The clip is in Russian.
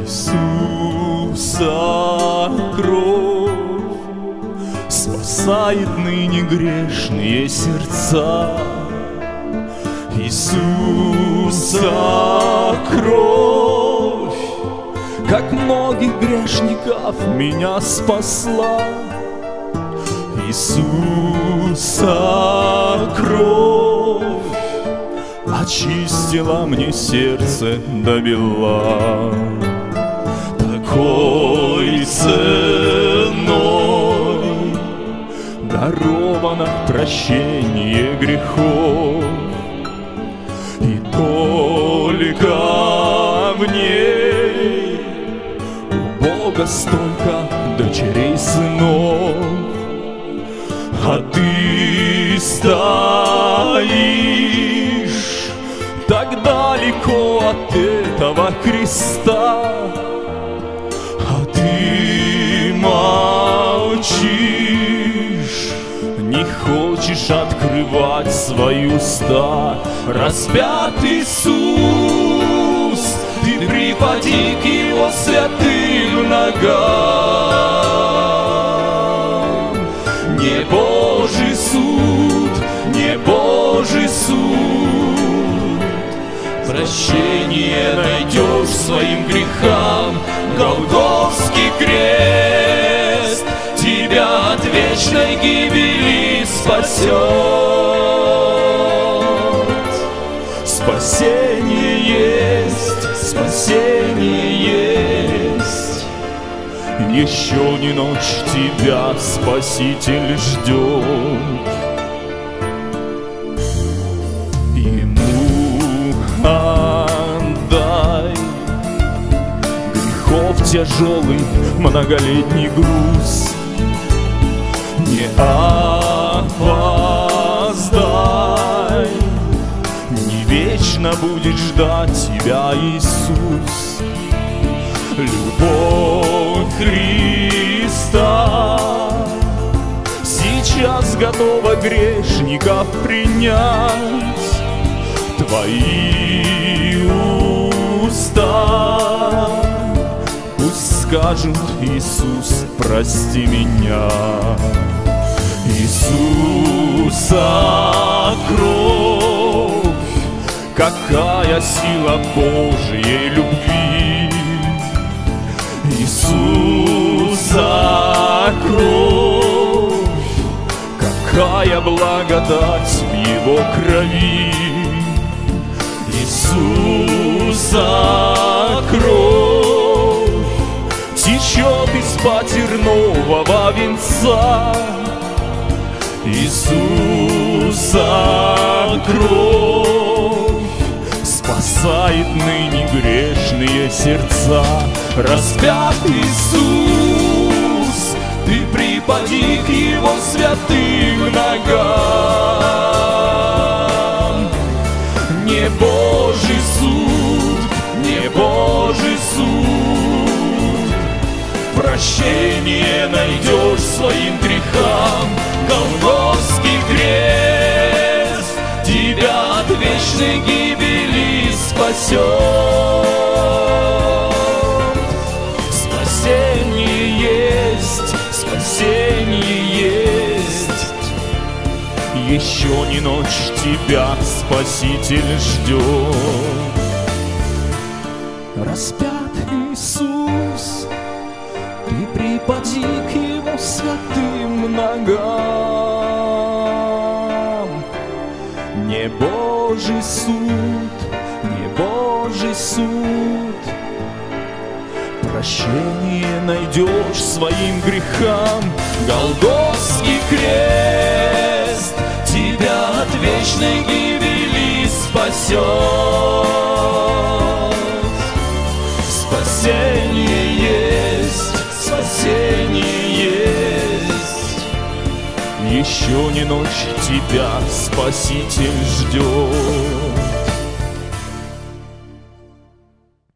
Иисуса кровь спасает ныне грешные сердца. Иисуса кровь, как многих грешников меня спасла. Иисуса кровь очистила мне сердце до бела. Такой ценой даровано прощение грехов, и только в ней у Бога столько дочерей, сынов. А ты стоишь так далеко от этого креста, а ты молчишь, не хочешь открывать свои уста. Распят Иисус, ты припади к Его святым ногам. Не Божий суд, не Божий суд, прощение найдешь своим грехам. Голгофский крест тебя от вечной гибели спасет. Спасение есть, спасение есть. Еще не ночь, тебя Спаситель ждет. Ему отдай грехов тяжелый многолетний груз. Не опоздай, не вечно будет ждать тебя Иисус. Любовь Христа сейчас готова грешников принять. Твои уста пусть скажут: Иисус, прости меня. Иисуса кровь, какая сила Божьей любви. Иисуса кровь, какая благодать в Его крови. Иисуса кровь течет из патернового венца. Иисуса кровь спасает ныне грешные сердца. Распят Иисус, ты припади к Его святым ногам. Не Божий суд, не Божий суд, прощение найдешь своим грехам. Голгофский крест тебя от вечной гибели спасет. Спасение есть, спасение есть. Еще не ночь, тебя Спаситель ждет. Распят Иисус, ты припади к Его святым ногам. Не Божий суд, не Божий суд, прощение найдешь своим грехам. Голгофский крест тебя от вечной гибели спасет. Спасение есть, спасение есть. Еще не ночь, тебя Спаситель ждет.